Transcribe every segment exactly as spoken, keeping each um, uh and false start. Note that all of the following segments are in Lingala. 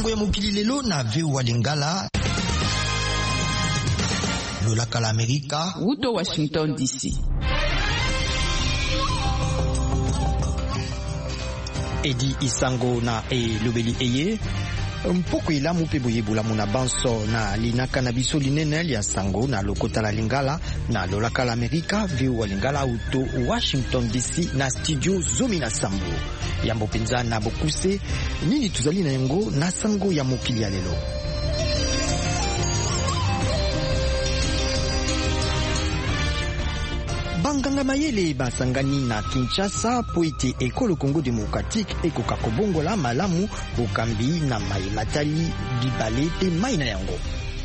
Sango ya mokili lelo na V O A Lingala. Lolaka la Amerika. Uto Washington D C. Edi Isango na e lobeli eye. Mpoko ilamu pe boyebula muna banso na linaka na biso linene ya sango na lokota la Lingala na lolaka la Amerika V O A Lingala uto Washington D C na studio Zomi na Sambo. Yambo penza na bokuse nini tuzali na yango na sango ya mokili ya lelo. Banganga mayele basangani na Kinshasa po ete ekolo Congo Démocratique ekoka kobongola malamu bokambi na mai matali bibale pe mai na yango.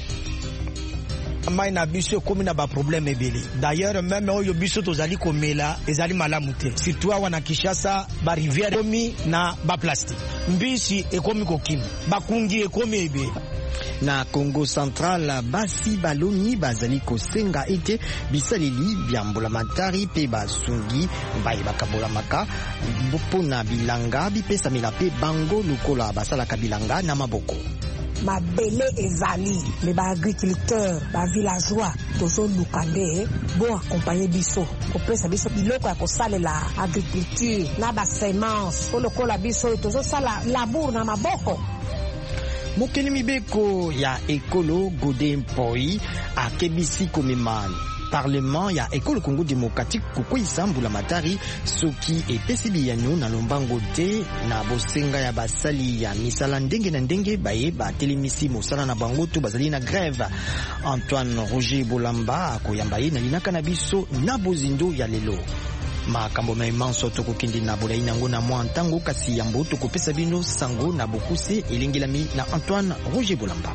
Mai na biso komi na ba problème ebele. D'ailleurs même oyo biso tozali komela ezali malamu te. Surtout wana Kinshasa ba rivière komi na ba plastique. Mbisi ekomi kokima. Bakungi ekomi ebe. Na Congo Central basi baloni bazali kosenga ete bisaleli byambola matari pe basungi baye bakabola maka mpona bilanga bipesa mela pe bango lukola basalaka bilanga na maboko. Mabele ezali mais ba agriculteur ba villageois tozo lukande bon accompagner biso kopesa biso biloko ya kosalela agriculture na ba semence lokola biso tozo sala labour na maboko. Mokeni mibeko ya ekolo Godé Mpoi akebisi komema Parlement ya ekolo Congo Démocratique kukwisa mbula matari soki epesi biyano na lombango te na bosenga ya basali ya misala ndenge na ndenge baye batelemisi mosala na bango to bazali na grève. Antoine Roger Bolamba akoyamba ye na linaka na biso na bozindo ya lelo. Makambo na imanso tokokindi na bolai nango na mwa ntango kasi yambo tokopesa bino sango na bokuse elengelami na Antoine Roger Bolamba.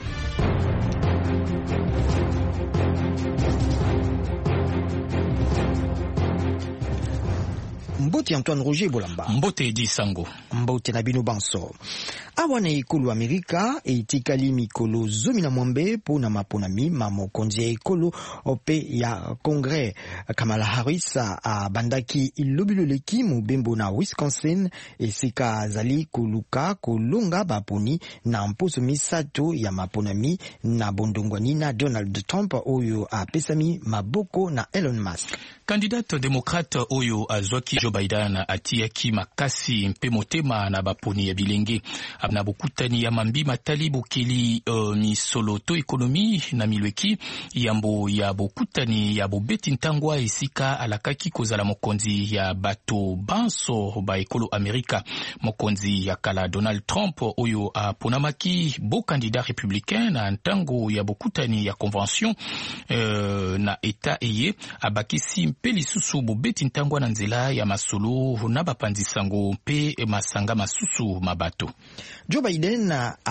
Mbote Antoine Roger Bolamba. Mbote Edi Sango. Mbote na bino banso. Awana ekolo Amerika etikali mikolo zomi na mwambe po na maponami mamokonzi ya ekolo ope ya Kongre. Kamala Harris a bandaki ilobiloleki mobembo na Wisconsin esika zali koluka kolonga baponi na mposo misato ya maponami na bondongwani na Donald Trump oyo apesami maboko na Elon Musk. Kandidate demokrate oyo azwaki Joe Biden atiaki makasi mpe motema na baponi ya bilenge na bokutani ya mambi matali bokeli uh, misolo to ekonomi na milweki yambo ya bokutani ya bobeti ntangwa esika alakaki kozala mokonzi ya bato banso ba ekolo Amerika. Mokonzi ya kala Donald Trump oyo aponamaki bo candidat républicain na ntango ya bokutani ya convention uh, na eta eye abakisi mpe lisusu bobeti ntangwa na nzela ya masolo na bapanzisango mpe masanga masusu mabato. Joe Biden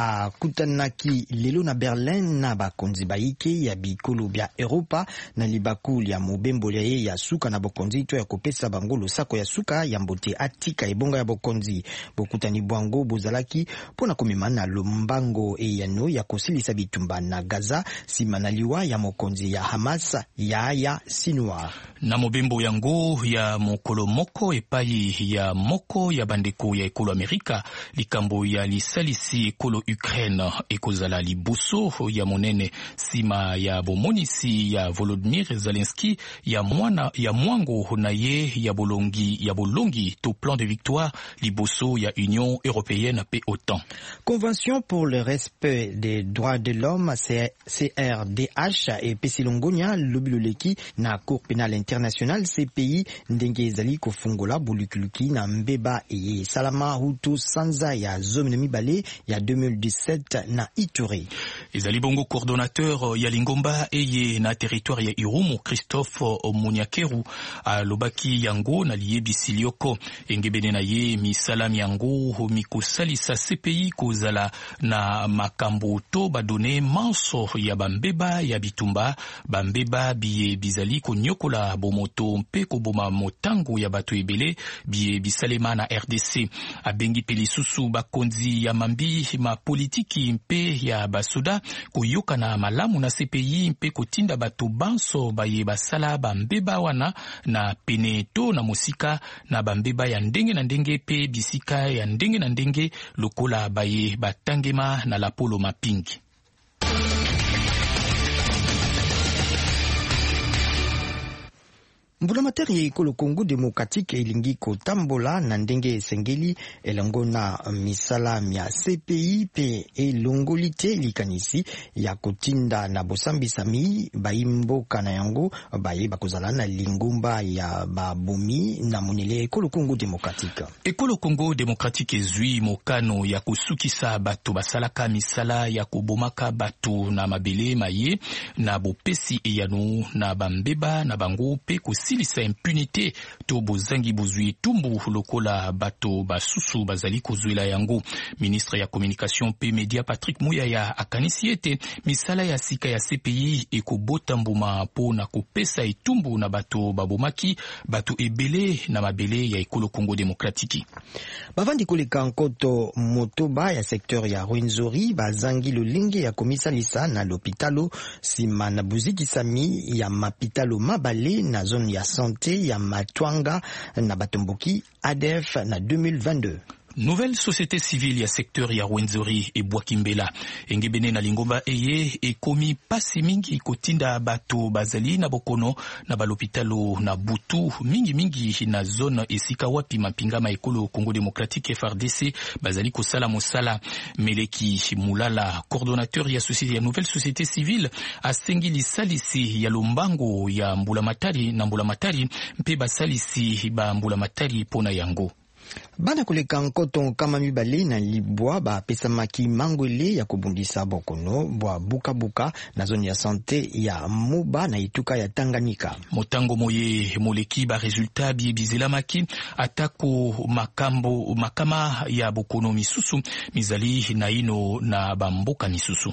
akutanaki lelo na Berlin na bakonzi baike ya bikolo bya Europa na libaku ya mobembo ya ye ya suka na bokonzi to ya kopesa bango losako ya suka ya mbote atika ebonga ya bokonzi. Bokutani bwango bozalaki pona komema na lombango eyano ya kosilisa bitumba na Gaza simana liwa ya mokonzi ya Hamas ya ya Sinwar. Na mobembo yango ya mokolo moko epai ya moko ya bandeko ya ekolo Amerika likambo ya lisalisi ekolo Ukraine ekozala liboso ya monene sima ya bomonisi ya Volodymyr Zelensky ya mwana ya mwango na ye ya bolongi ya bolongi to plan de victoire liboso ya Union européenne pe OTAN. Convention pour le respect des droits de l'homme C R D H et Pesilongonia lobiloleki na Cour pénale internationale C P I ndenge ezali kofungola bulukuluki na mbeba eye salama hutu sanza ya zomi mibale ya deux mille dix-sept na Ituri. Ezali bongo coordonnateur ya Lingomba eye na territoire ya Irumu Christophe Muniakeru alobaki yango na liebisi lioko engebene na ye misalami yango mikosalisa C P I kozala na makambo to badone manso ya bambeba ya bitumba bambeba biye bizali konyokola bomoto mpe koboma motango ya bato ebele biye bisalema na R D C abengi pelisusu bakonzi ya mambi ma politiki mpe ya basoda koyoka na malamu na C P I mpe kotinda bato banso baye basala bambeba wana na pene to na mosika na bambeba ya ndenge na ndenge pe bisika ya ndenge na ndenge lokola baye batangema na lapolo mapingi. Mbulamatari ya ekolo Congo Democratique elingi kotambola na ndenge esengeli elongo na misala ya C P I pe elongoli te likanisi ya kotinda na bosambisami baimboka na yango baye bakozala na lingumba ya babomi na monele ekolo Congo Democratique. Ekolo Congo Democratique ezwi mokano ya kosukisa bato basalaka misala ya kobomaka bato na mabele maye na bopesi eyano na bambeba na bango pe kosi silisa impunité to bozangi bozwi tumbu lokola bato basusu bazali kozwela yango. Ministre ya communication pe media Patrick Muyaya akanisi ete misala ya sika ya C P I ekobota mbuma po na kopesa etumbu na bato babomaki bato ebele na mabele ya ekolo Congo Democratique. Bavandi koleka nkoto motoba ya secteur ya Rwenzori bazangi lolenge ya komisalisa na l'hôpitalo sima na buzikisami ya mapitalo mabale na zone ya santé ya Matwanga na Batomboki A D F na deux mille vingt-deux. Nouvelle société civile ya secteur ya Rwenzori e Bwakimbela engebene na lingomba eye ekomi pasi mingi kotinda bato bazali na bokono na balopitalo na butu mingi mingi na zone esika wapi mapinga ma ekolo Congo Democratique F R D C bazali kosala mosala. Meleki Mulala, coordonnateur ya société ya nouvelle société civile, asengi lisalisi ya lombango ya Mbulamatari na Mbulamatari mpe basalisi ba Mbulamatari pona yango. Bana koleka nkoto kama mibale na libwa ba pesa maki mangwele ya kubundisa bokono bwa buka buka na zone ya santé ya Moba na ituka ya Tanganyika. Motango moye moleki ba resultat bi bizela maki atako makambo makama ya bokono misusu mizali na ino na bamboka misusu.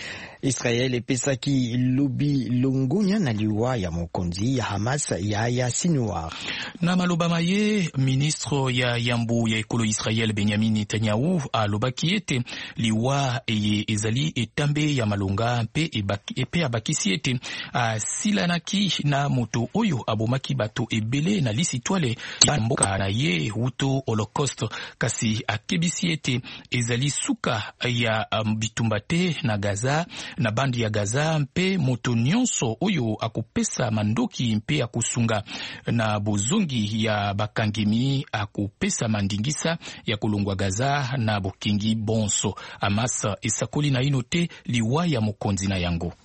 Israel epesaki lobi longonya na liwa ya mokonzi ya Hamas ya ya Sinwar. Na maloba maye ministre ya yambu ya ekolo Israel Benjamin Netanyahu alobaki ete liwa eye ezali etambe ya malonga mpe epe abakisi ete asilanaki na moto oyo abomaki bato ebele na lisitwale ya mboka na ye uto Holocaust kasi akebisi ete ezali suka ya bitumbate na Gaza na bandi ya Gaza mpe moto nyonso oyo akupesa mandoki mpe akusunga na bozongi ya bakangemi akupesa mandingisa ya kulungwa Gaza na bokingi bonso. Hamas esakoli na inote liwa ya mokonzi na yango.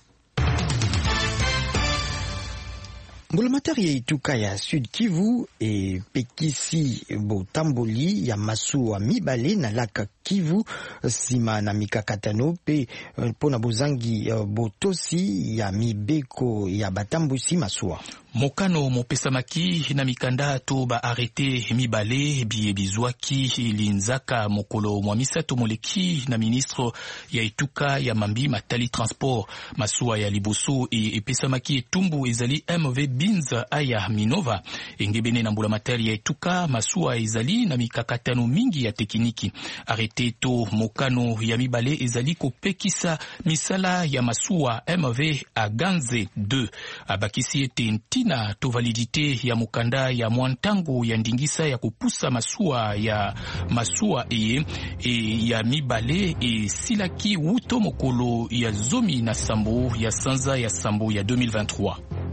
Mbulamatari ya ituka ya Sud Kivu e pekisi botamboli ya masuwa mibale na laka Kivu sima na mikakatano pe pona bozangi botosi ya mibeko ya batambusi masuwa. Mokano mopesamaki na mikanda to ba arrete mibale biye bizwaki linzaka mokolo mwa misato moleki na ministre ya ituka ya mambi matali transport masuwa ya liboso e epesamaki etumbu ezali M V Binza aya Minova engebene na Mbulamatari ya ituka masuwa ezali na mikakatano mingi ya tekniki. Arrete to mokano ya mibale ezali kopekisa misala ya masuwa M V Aganze deux abakisi ete na to validite ya mukanda ya mwantango ya ndingisa ya kupusa masua ya masua eye e ya mibale e silaki wuto mokolo ya zomi na sambo ya sanza ya sambo ya deux mille vingt-trois.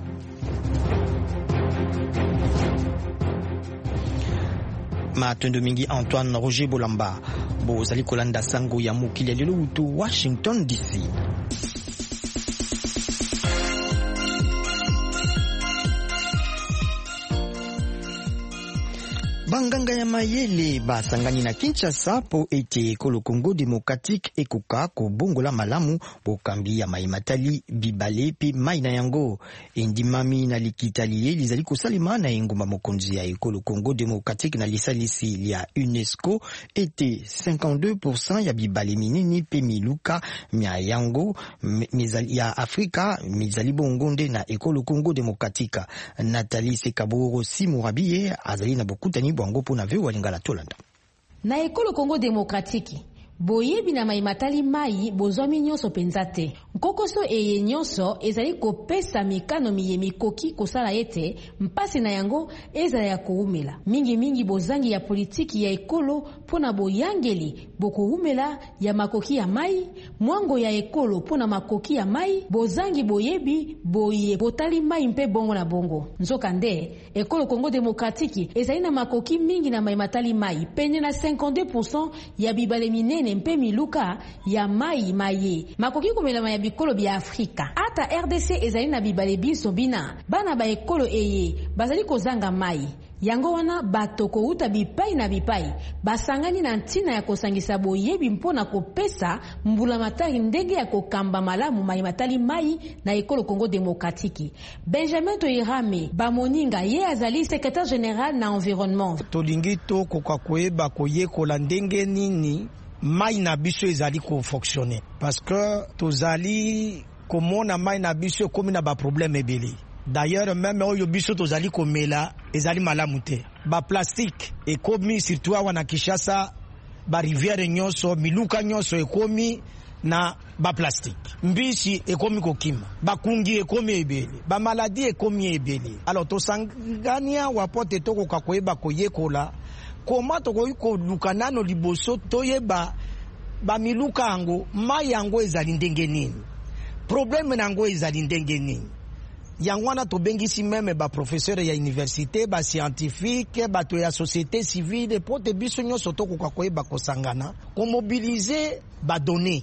Matondo mingi Antoine Roger Bolamba bozali kolanda sango ya mokili ya lelo utu Washington D C. Banganga ya mayele basangani na Kinshasa po ete ekolo Congo Democratique ekoka kobongola malamu po kambi ya mai matali bibale pe mai na yango endimami na likitali lizali kosalema na engumba mokonzi ya ekolo Congo Democratique na lisalisi ya UNESCO ete cinquante-deux pour cent ya bibale minini pe miluka mya yango mizali ya Afrika mizali bongonde na ekolo Congo Democratique. Nathalie Sekaboro Simurabiye azali na bokutani bwango pona veo walingala tolanda. Na ekolo Congo Democratique boyebi na mai matali mai bozwami nyonso penza te. Nkokoso eye nyonso ezali kopesa mikano miye mikoki kosala ete mpasi na yango ezala ya koumela. Mingi mingi bozangi ya politiki ya ekolo pona boyangeli bokoumela ya makoki ya mai, mwango ya ekolo pona makoki ya mai, bozangi boyebi boye botali mai mpe bongo na bongo. Nzoka nde ekolo Congo Demokratiki ezali na makoki mingi na mai matali mai, pene na cinquante-deux pour cent ya bibale minene mpe miluka ya mai maye. Makoki komela mai ya bikolo bya Afrika. Ata R D C ezali na bibale biso bina, bana ba ekolo eye bazali kozanga mai. Yango wana bato kouta bipai na bipai basangani na ntina ya kosangisa boyebi mpona kopesa mbula matari ndenge ya kokamba malamu mai matali mai na ekolo Congo Demokratiki. Benjamin Toirame Bamoninga ye azali secrétaire général na environnement. Tolingi to kokakoyeba koyekola ndenge nini mai na biso ezali ko fonctionner parce que tozali komona mai na biso komi na ba problème ebele. D'ailleurs, même oyo biso tozali komela ezali malamu te. Ba plastique ekomi surtout wana Kinshasa, ba rivière nyonso, miluka nyonso ekomi na ba plastique. Mbisi ekomi kokima, ba kungi ekomi ebele, ba maladie ekomi ebele. Alors tosangania wapote toko kakoyeba koyekola koma toko ko lukanano liboso toyeba ba miluka yango mai yango ezali ndenge nini. Problème nango ezali ndenge nini. Yangwana to bengisi meme ba professeur ya université, ba scientifique, ba to ya société civile, pote biso nyonso to kokakoyeba kosangana, ko mobiliser ba données,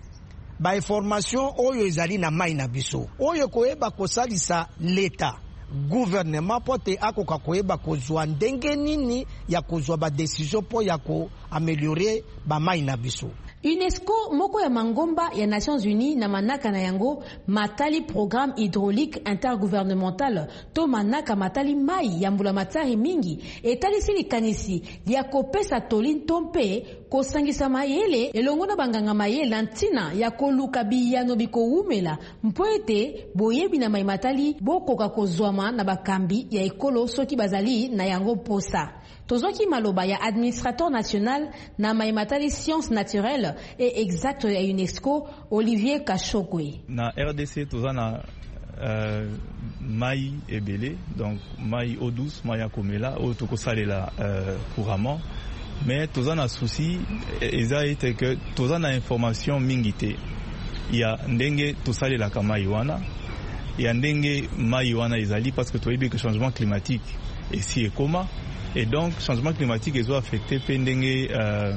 ba information oyo ezali na mai na biso. Oyo koyeba kosalisa l'État, gouvernement pote akoka koyeba kozwa ndenge nini ya kozwa ba décision po ya ko améliorer ba mai na biso. UNESCO moko ya mangomba ya Nations Unies na manaka na yango matali programme hydraulique intergouvernemental to manaka matali mai ya mbula matari mingi etalisi likanisi ya kopesa tolin tompe kosangisa mayele elongo na banganga mayele ntina ya koluka biyano bikoumela mpo ete boyebi na mai matali bokoka kozwama na bakambi ya ekolo soki bazali na yango posa. Tozoki maloba ya administrateur national na mai matali sciences naturelles et exact ya UNESCO Olivier Kachokwe. Na R D C tozana euh, mai ebele, donc mai eau douce, mai akomela, eau tokosalela euh, couramment. Mais tozana souci eza ete que tozana information mingite. Ya ndenge tosalela ka mai wana, ya ndenge mai wana ezali parce que toyebi que changement climatique et si ekoma. Et donc, changement climatique est affecté pendant euh,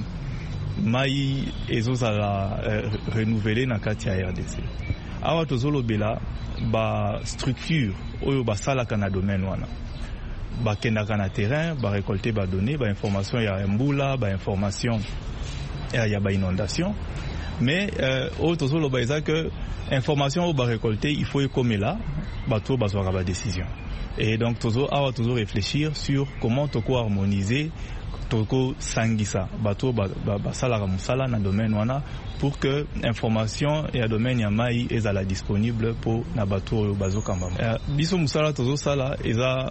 mai ezozala euh, renouvelé na kati ya R D C. Awa tozolo bela ba structure oyo basala kana domaine wana. Ba kendaka na terrain, ba récolter ba données, ba information ya mbula, ba information ya, ya ba inondation. Mais euh, oyo tozolo ba eza que information o ba récolter, il faut comme là, ba to ba zwa ba décision. Et donc, toujours, awa toujours réfléchir sur comment toko harmoniser, toko sangisa, bato basala musala na domaine wana pour que information et à domaine ya mai ezala disponible pour na bato bazo kambama. Biso musala toujours sala eza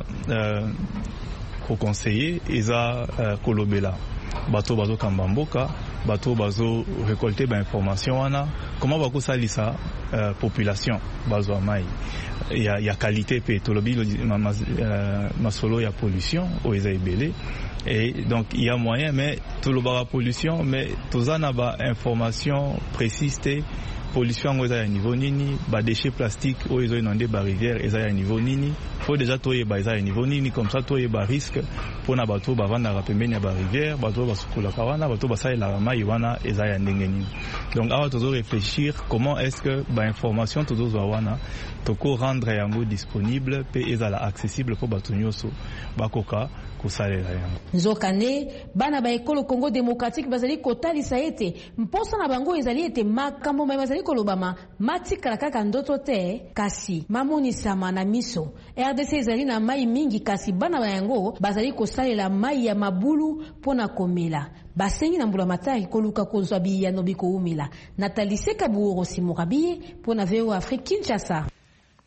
ko conseiller eza kolobela bato bazo kambamboka, bato bazo récolter ba information wana, comment bako salisa uh, population bazo mai. Il y a, il y a qualité pétrolière, ma solo il y a pollution au Isaïbélé et donc il y a moyen mais tout le bar pollution mais tout ça n'a pas information précise pollution au à niveau nini ba déchets plastiques au ils ont inondé ba rivière et à niveau nini faut déjà toyer ba à niveau nini comme ça toyer ba risque pour na bateau ba vendre pembeni ba rivière bateau ba sukula kawana bateau ba ça la mai wana et à ndenge nini donc alors toujours réfléchir comment est-ce que ba information toujours wana toko rendre yango disponible pe ezala accessible pour bato nyoso bakoka kosalela yango. Nzokane bana ba ekolo Congo Démocratique bazali kotalisa ete mposa na bango ezali ete makambo mai bazali kolobama matikala kaka ndoto te kasi mamonisama na miso. R D C ezali na mai mingi kasi bana ba yango bazali kosalela mai ya mabulu pona komela. Basengi na mbula matari koluka kozwa biyano bikoumela. Nathalie Sekabuoro Simorabie pona V O Afrique Kinshasa.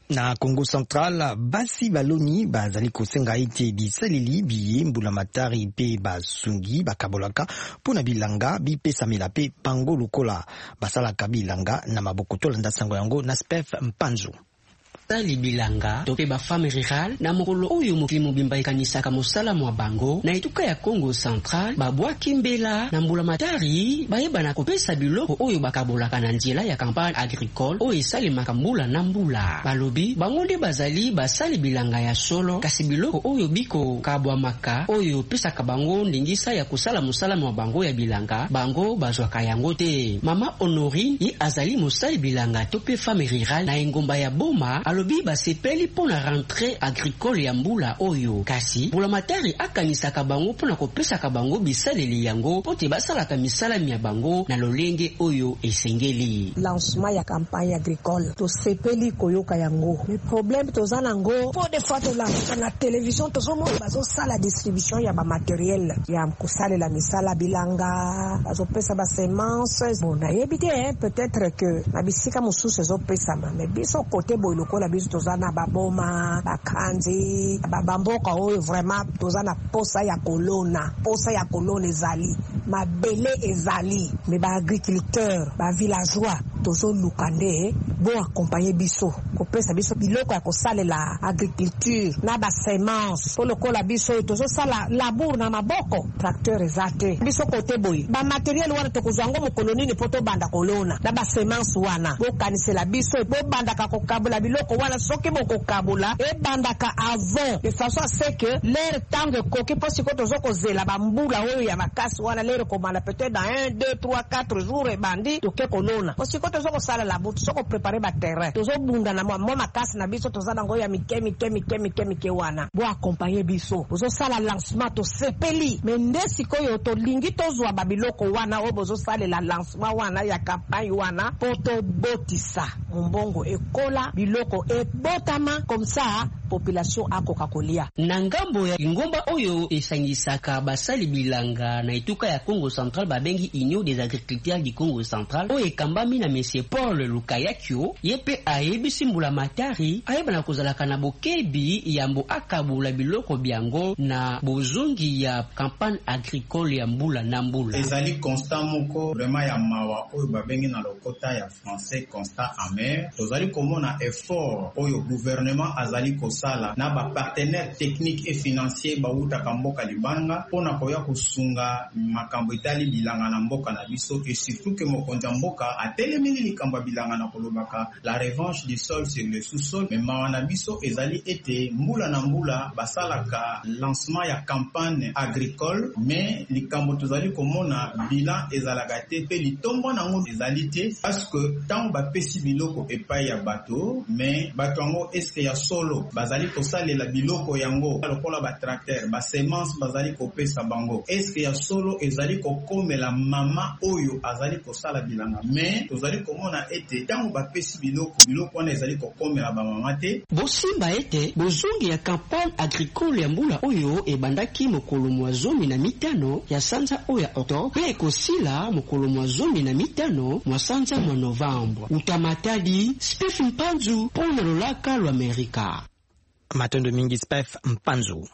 Na Congo Central, basi baloni bazali kosenga ete bisaleli biye mbula matari pe basungi bakabolaka pona bilanga bipesamela pe pango lokola basalaka bilanga na maboko tolanda sango yango na S P E F Mpanzu. Sali bilanga tope ba femme rural na mokolo oyo mokili mobimba ekanisaka mosala mwa bango na etuka ya Congo Central babwaki mbela na mbula matari bayeba na kopesa biloko oyo bakabolaka na nzela ya campagne agricole oyo esalemaka mbula na mbula. Balobi bango nde bazali basali bilanga ya solo kasi biloko oyo biko kabwamaka oyo pesaka bango ndingisa ya kusala mosala mwa bango ya bilanga bango bazwaka yango te. Mama Honorine ye azali mosali bilanga tope femme rural na engomba ya Boma alobi basepeli pona rentrée agricole ya mbula oyo kasi mbula matari akanisaka bango pona kopesaka bango bisaleli yango pote basalaka misalami ya bango na lolenge oyo esengeli. Lancement ya campagne agricole to sepeli koyoka yango le problème toza nango po de fois to la na télévision to somo bazo sala distribution ya ba matériel ya kusale la misala bilanga bazo pesa ba semences bon na yebite hein, peut-être que na bisika mususu zo pesa mais biso côté boy lokola biso tozana baboma bakanzi babamboka oyo vraiment tozana posa ya kolona posa ya kolona ezali mabele ezali mais ba agriculteur ba villageois tozo lukande bo accompagner biso kopesa biso biloko ya kosalela agriculture na ba semence po lokola biso tozo sala labour na maboko tracteur ezate biso kote boy ba matériel wana tokozwango mu kolonini poto banda kolona na ba semence wana bo kanisela biso bo banda ka kokabula biloko wana soki boko kabula e bandaka avant de façon à ce que l'air tangue koki posi ko tozo kozela ba mbula oyo ya makasi wana l'air komala peut-être dans un deux trois quatre jours e bandi to ke kolona posi ko tozo ko sala la bout tozo ko préparer ba terrain tozo bunda na mo makasi na biso toza nango ya mike mike mike mike mike wana bo accompagner biso tozo sala lancement to sepeli mais ndesi koyo to lingi tozwa ba biloko wana o bozo sala la lancement wana ya campagne wana poto botisa mbongo ekola biloko e botama comme ça population akoka kolia. Na ngambo ya ngomba oyo esangisaka basali bilanga na etuka ya Congo Central babengi Union des agriculteurs du Congo Central oyo ekambami na monsieur Paul Lukayakio yepe ayebisi mbula matari ayeba na kozalaka na bokebi yambo akabula biloko byango na bozongi ya campagne agricole ya mbula na mbula. Ezali constat moko vraiment ya mawa oyo babengi na lokota ya français constat amer. Tozali komona effort oyo gouvernement azali kosala na ba partenaires techniques et financiers bauta kamboka libanga pona koya kusunga makambo itali bilanga na mboka na biso et surtout que mokonza mboka atelemeli likambo bilanga na kolobaka la revanche du sol sur le sous-sol mais mawana biso ezali ete mbula na mbula basalaka lancement ya campagne agricole mais likambo tozali komona bilan ezalaka te pe litombo nango ezali te parce que tant ba pesi biloko epai ya bato mais bato yango eske ya solo bazali kosalela biloko yango lokola ba tracteur ba semence bazali kopesa bango eske ya solo ezali kokomela mama oyo azali kosala bilanga mais tozali komona ete tango ba pesi biloko biloko wana ezali kokomela ba mama te bosimba ete bozongi ya campagne agricole ya mbula oyo ebandaki mokolo mwa zomi na mitano ya sanza oyo ya octobre pe ekosila mokolo mwa zomi na mitano mwa sanza mwa novembre. Utamatadi S P E F Mpanzu pona lolaka lwa Amerika. Matondo mingi S P E F Mpanzu.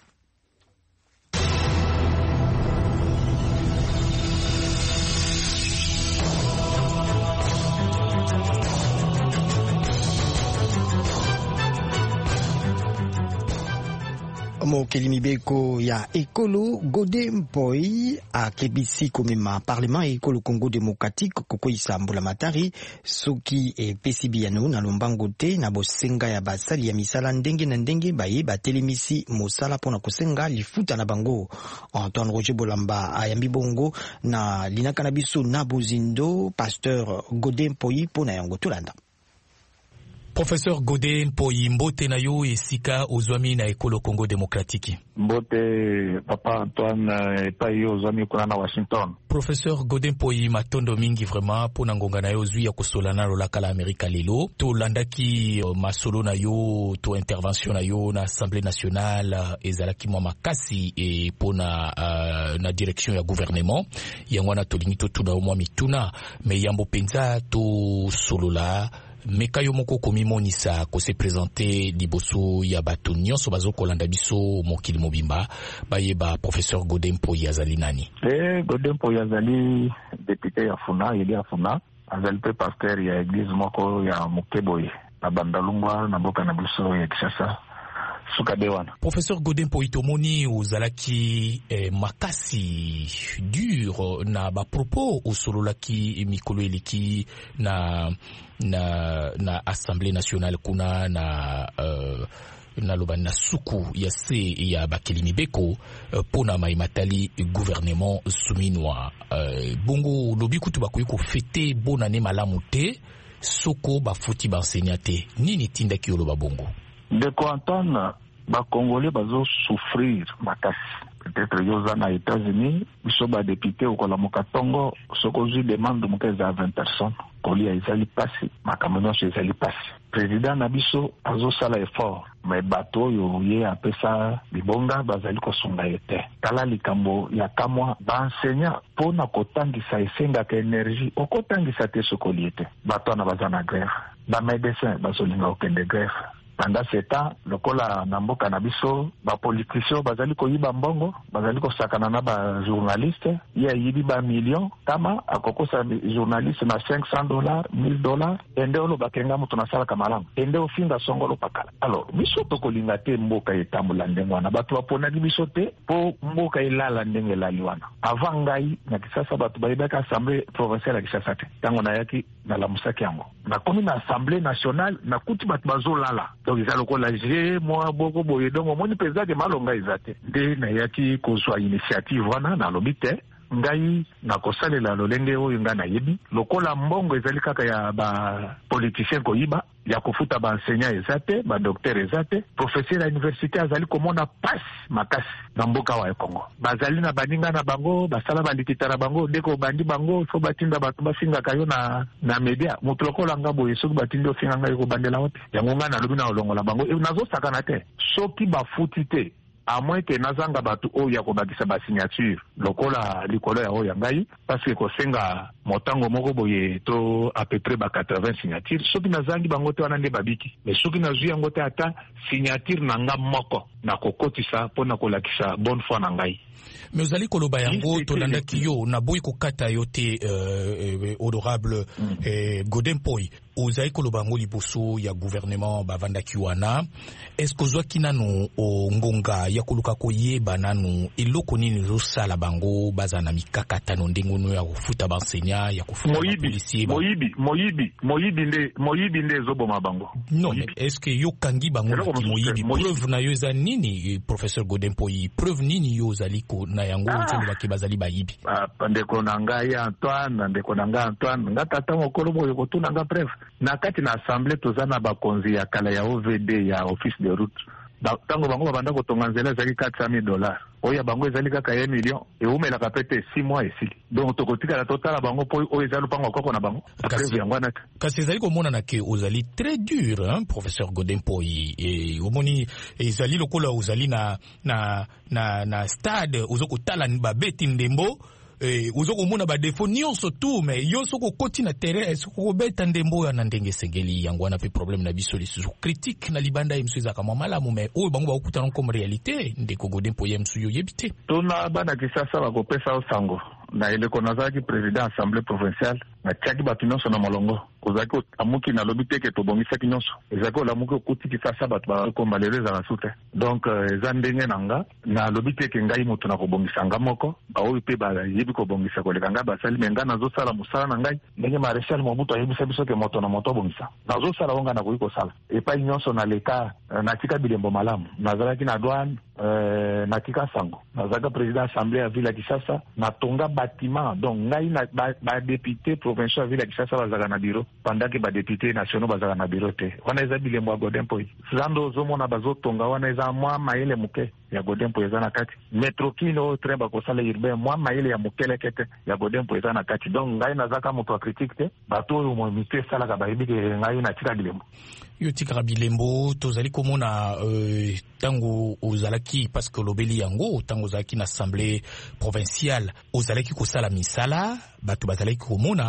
Mokeli mibeko ya ekolo Godé Mpoi a kebisi komema parlement ekolo Congo démocratique kokoisa mbula matari soki e pesibiano na lombango te na bosenga ya basali ya misala ndenge na ndenge baye batelemisi mosala pona kosenga lifuta na bango. Antoine Roger Bolamba ayambi bongo na linaka na biso na bozindo pasteur Godé Mpoi pona yango tulanda. Professeur Godé Mpoi, mbote na yo esika ozwami na ekolo Congo démocratique. Mbote papa Antoine pa yo ozwami kuna na Washington. Professeur Godé Mpoi, matondo mingi vraiment pona ngonga na yo zwi ya kosolana lolaka la Amerika lelo. To landaki uh, masolo na yo, to intervention na yo na Assemblée nationale uh, ezalaki mwa makasi e pona uh, na direction ya gouvernement. Yangwana to lingi to tuna mwa mituna me yambo penza to solola meka yo moko komimonisa ko se présenter liboso ya bato nyonso bazokolanda biso mokili mobimba bayeba professeur Godin Mpoyi azali nani? Eh, Godin Mpoyi azali député ya Funa, il ya Funa, azali pe pasteur ya église moko ya Mokeboye na Bandalungwa na mboka na biso ya Kinshasa. Professeur Godin Mpoyi tomoni ozalaki eh, makasi dur na ba propos osololaki mikolo eliki na na na Assemblée nationale kuna na uh, na loba na suku ya se ya Bakelimi Beko uh, pona maimatali gouvernement souminwa uh, bongo lobi kutu bakoyi ko fêter bonne année malamu te soko ba futi ba enseignate nini tinda ki oloba bongo de Antoine, ba Congolais bazo souffrir makasi. Peut-être yoza na États-Unis, biso ba député au kola mokatongo, soko zu demande mokeza vingt personnes. Koli ezali pasi, makamono ezali pasi. Président na biso azo sala effort, mais bato yo ye apesa libonga bazali ko sunga ete. Kala likambo ya kamwa ba enseignant pona kotangisa esenga ka énergie, okotangisa te sokoli ete. Bato na bazana grève. Ba médecin bazolinga okende grève. Pendant ce temps, lokola na mboka na biso, ba politiciens bazali ko yiba mbongo, bazali ko sakana na ba journaliste, ya yibi ba million, kama akokosa journaliste na cinq cents dollars, mille dollars, ende olo bakenga mutu na sala kamalango, ende ofinga songolo pakala. Alors, biso tokolinga te mboka etambula ndenge wana, batu baponaki biso te po mboka ilala ndenge laliwana. Avant ngai na Kisasa batu bayibaka assemblée provinciale ya Kisasa te. Tango na yaki na la musaki yango. Na komi na assemblée nationale na kuti batu bazolala. Donc ils ont la G, moi beaucoup boye donc mon président de malonga izate. De na yaki kozwa initiative wana na lobite ngai na kosalela lolenge oyo nga na yebi lokola mbongo ezali kaka ya ba politicien ko yiba ya kofuta ba enseignant ezate ba docteur ezate professeur à université azali komona passe makasi na mboka wa Kongo bazali na baninga na bango basala balikitara bango deko bandi bango fo batinda batu bafinga kayo na na media mutu lokola ngabo yeso batindo finga ngai ko bandela wote yango nga na lobi na olongola bango e nazo sakana te soki bafuti te à moins que nazanga batu o ya kobakisa ba signature lokola likolo ya o ya ngai parce que ko senga motango moko boye to à peu près ba quatre-vingts signatures soki nazangi bango te wana nde babiki mais soki nazwi yango te ata signature na nga moko na kokotisa pona kolakisa bonne foi na ngai. Mais ozali koloba yango tolandaki yo na boyi kokata yo te euh, honorable mm. eh, Godin Mpoyi ozali koloba yango liboso ya gouvernement bavandaki wana est-ce que ozwaki nanu o ngonga ya koluka koyeba nanu eloko nini ezosala bango baza na mikakatano ndenge ono ya kofuta baenseignant ya kofuta bapolisier moyibi moyibi moyibi nde moyibi nde ezoboma bango non mais est-ce que yo kangi bango na moyibi preuve na yo eza nini professeur Godin Mpoyi preuve nini yo ozali ko na yango nzelo baki bazali bayibi ah ndeko na ngai Antoine ndeko na ngai Antoine ngata mokolo boyo kotuna nga preuve na kati na assemblée tozana bakonzi ya kala ya O V D ya office de route tango bango babanda kotonga nzela ezali quatre cent mille dollars oya bango ezali kaka un million eumela kapete six mois esili donc tokotika la totala bango po oyo ezali lupango koko na bango preuve yango wana kasi ezali komona na ke ozali très dur hein professeur Godin Mpoyi et omoni ezali lokola ozali na na na na stade ozokotala babeti ndembo eh uzoko mona ba défaut nyonso tout mais yo soko koti na terrain soko beta ndembo ya na ndenge sengeli yango wana pe problème na biso les critique na libanda imsu za kama malamu mais oyo bango ba kutana comme réalité ndeko Godin Mpoyi msu yo yebite tona bana Kisasa ba kopesa osango na ile konazaki président assemblée provinciale na tiaki batu nyonso na molongo kozaki amuki na lobi te ke tobongisaki nyonso ezaki olamuki okuti Kisasa batu bakombaleleza na sute donc eza ndenge nanga na lobi te ke ngai mutu na kobongisa nga moko baoyo pe bayebi kobongisa koleka ngai basali me nga nazosala mosala na ngai ndenge maréchal Mobutu ayebisa biso ke moto na moto obongisa nazosala onga na koyi kosala epai nyonso na leka natika bilembo malamu nazalaki na douane euh, natika sango nazalaka président assemblée ya ville ya Kisasa natonga bâtiment donc ngai na ba, ba député provincial ya ville ya Kisasa bazaka na bureau pendant que ba député nationaux bazaka na bureau te wana eza bilembo ya Godin Mpoyi zando ozomona bazotonga wana eza mwa mayele muke ya Godin Mpoyi eza na kati metro kino train bakosala urbain mwa mayele ya mukele kete ya Godin Mpoyi eza na kati donc ngai nazaka moto a critique te bato oyo mo mité sala ka bayibi ke ngai na tika bilembo yo tika bilembo tozali komona euh, tango ozalaki parce que lobeli yango tango ozalaki na assemblée provinciale ozalaki kosala misala bato bazalaki komona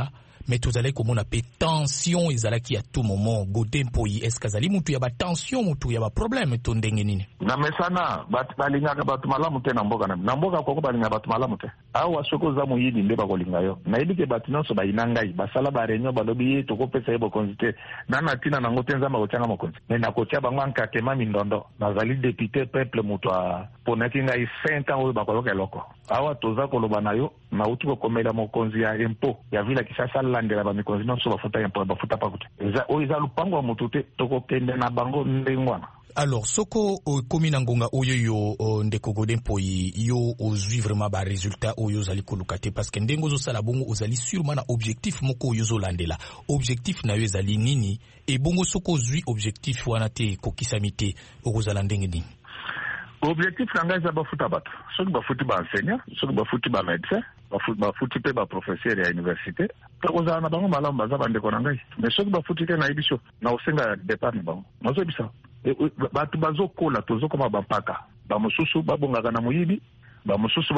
mais tozali komona pe tension ezalaki à tout moment. Godin Mpoyi est-ce kazali mutu ya ba tension mutu ya ba problème to ndenge nini na mesana bat balingaka batu malamu te na mboka na na mboka koko balingaka batu malamu te awa soko za muyidi nde bakolinga yo na yidi ke batu nyonso bayinangai basala ba réunion balobi to kopesa yebo konzite na na tina nango tenza ma kochanga mokonzi mais na kocha bango ankatema mindondo nazali député peuple mutu a ponaki ngai cinq ans oyo bakoloka eloko awa toza koloba na yo na utu kokomela mokonzi ya impôt ya vila Kinshasa landela ba mikonzi nyonso bafuta impôt bafuta pakute eza oyo eza lupango wa mutu te tokokende na bango ndengwana. Alors soko uh, komi na ngonga oyo yo uh, ndeko Godin Mpoyi yo ozwi vraiment ba résultat oyo zali kolukate parce que ndengo zo sala bongo ozali sûrement na objectif moko oyo zo landela objectif na yo ezali nini et bongo soko ozwi objectif wana te kokisamite okozala ndenge nini. Objectif nanga eza bafuta bato soki bafuti ba enseignant soki bafuti ba médecin bafuti bafuti pe ba professeur ya université tokozala na bango malamu baza bandeko na ngai mais soki bafuti te na ibiso na osenga départ na bango nazo bisa bato bazokola tozokoma bampaka bamosusu babongaka na moyibi bamosusu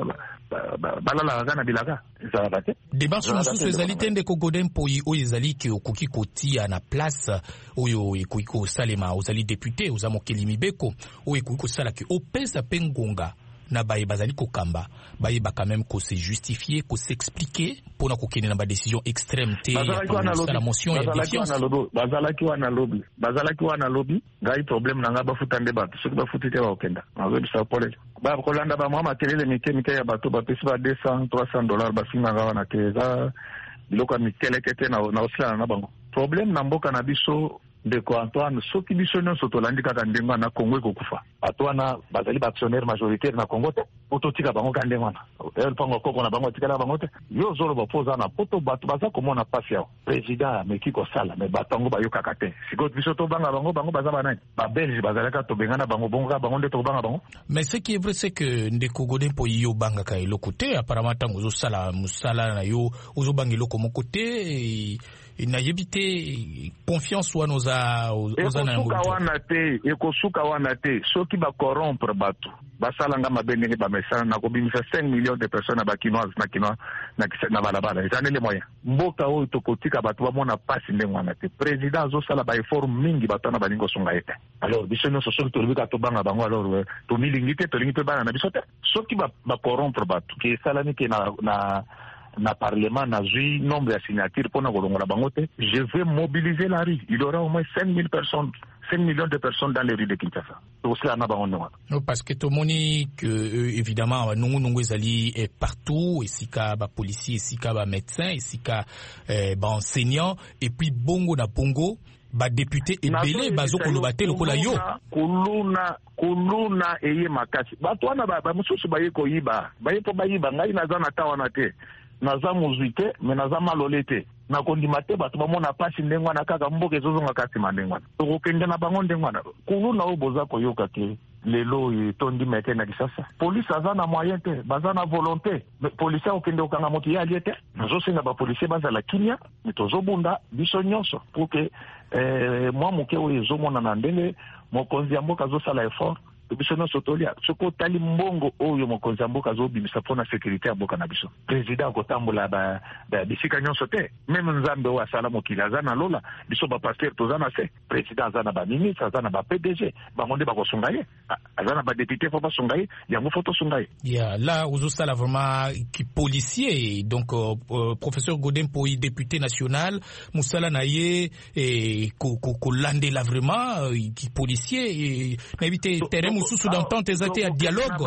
balalaka na bilaka ezalaka te démarche mosusu ezali te ndeko Godin Mpoyi oyo ezali ke okoki kotia na place oyo ekoki kosalema ozali député oza mokeli mibeko oyo ekoki kosala ke opesa mpe ngonga na baye bazali kokamba baye ba quand même ko se justifier ko s'expliquer pona ko kene na ba décision extrême te ya la motion ya défiance bazalaki wana lobby bazalaki wana lobby ngai problème nanga bafuta nde bato soki bafuti te ba okenda awebi sa pole ba kolanda ba mama kelele mike mike ya bato ba pesa ba deux cents trois cents dollars ba singa wana keza biloko mikele kete na na osala na bango problème na mboka na biso ndeko Antoine soki biso nyonso tolandi kaka ndengo na Congo ekokufa bato wana bazali ba actionnaire majoritaire na Congo te ototika bango ka ndengo wana el pango koko na bango tikala bango te yo zolo bapoza na poto bato baza komona pasi yao président meki ko sala mais batango bayokaka te siko biso to banga bango bango baza banani ba belge bazalaka to bengana bango bongo bango nde to banga bango. Mais ce qui est vrai c'est que ndeko Godin Mpoyi yo banga ka eloko te apparemment tango zo sala musala na yo ozo banga eloko moko te na yebite confiance wana oza oza na ngoto wana te ekosuka wana te soki ba corrompre bato basala nga mabendenge ba mesana na kobimisa cinq millions de personnes ba kinoise na kinoa na na balabala ezane le moyen mboka oyo tokotika bato bamona pasi ndenge wana te président zo sala ba effort mingi bato na balingo songa ete alors biso nyonso soki tolobika to banga bango alors to milingi te tolingi pe bana na biso te soki ba ba corrompre bato ke sala ni ke na na na parlement na zui nombre de signatures pour na kolongola bango te je vais mobiliser la rue il y aura au moins cinq mille personnes cinq millions de personnes dans les rues de Kinshasa to cela na bango non parce que to moni que euh, évidemment nungu nungu ezali est partout et sika ba policier sika ba médecin et sika euh, ba enseignant et puis bongo na bongo ba député ebele bazo koloba te lokola yo kuluna kuluna eye makasi bato wana ba mususu baye koyiba baye po bayiba ngai naza na tawana te naza muzite me naza malole te na kondima te bato bamona pasi ndenge na kaka mboka ezozonga kasi mandenge wana tokokende na bango ndenge wana kuluna oyo boza koyoka ke lelo etondi meke na Kisasa police aza na moyen te baza na volonté police okende okanga moto ya lié te nazosenga ba police bazala kimia mitozobunda biso nyonso pour que eh, mwa moke oyo ezomona na ndenge mokonzi ya mboka azosala effort biso nyonso tolia soko tali mbongo oyo mokonzi ya mboka azobimisa mpona sécurité ya mboka na biso président akotambola ba bisika nyonso te meme nzambe oyo asala mokili aza na lola biso bapaster toza na se président aza na baministre aza na ba P D G bango nde bakosunga ye aza na badéputé fo basunga ye yango fo tosunga ye yeah, là ozosala vraiment qui policier donc euh, euh, professeur Godin Mpoyi député national musala na ye et kolandela vraiment euh, qui policier na éviter terrain sous d'entente ezate ya dialogue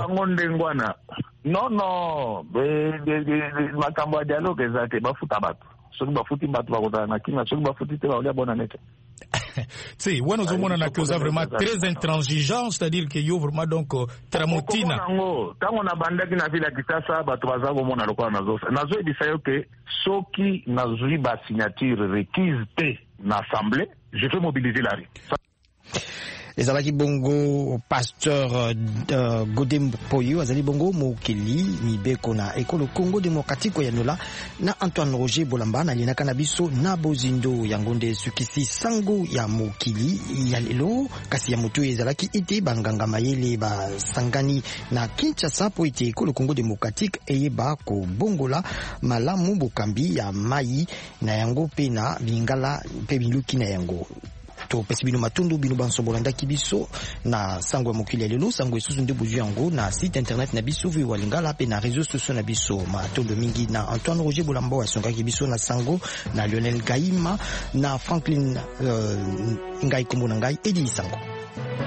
non non makambo ya dialogue ezate bafuta bato soki bafuti bato bakotala na kinga soki bafuti te baolia bona nete si wana ozomona na koza vraiment très intransigeant c'est-à-dire que yo vraiment donc tramotina tango na bandaki na vile ya Kisasa bato baza komona lokola nazosa nazoyebisa yo ke soki nazwi ba signature requise te na assemblée je vais mobiliser la rue. ezalaki bongo pasteur uh, Godin Mpoyo azali bongo mokili mibeko na ekolo Congo Démocratique ya nola na Antoine Roger Bolamba na linaka na biso na bozindo yango nde sukisi sango ya mokili ya lelo kasi ya moto ezalaki ete banganga mayele ba sangani na Kinshasa po ete ekolo Congo Démocratique eyeba ko bongola malamu bokambi ya mai na yango pe na bingala pe biluki na yango to pesi bino matundu bino banso bolanda kibiso na sango ya mokili lelo sango esusu nde buzu yango na site internet na biso vi walingala pe na réseaux sociaux na biso matundu mingi na Antoine Roger Bolamba asonga kibiso na sango na Lionel Gaima na Franklin uh, ngai kombo na ngai Edi Sango.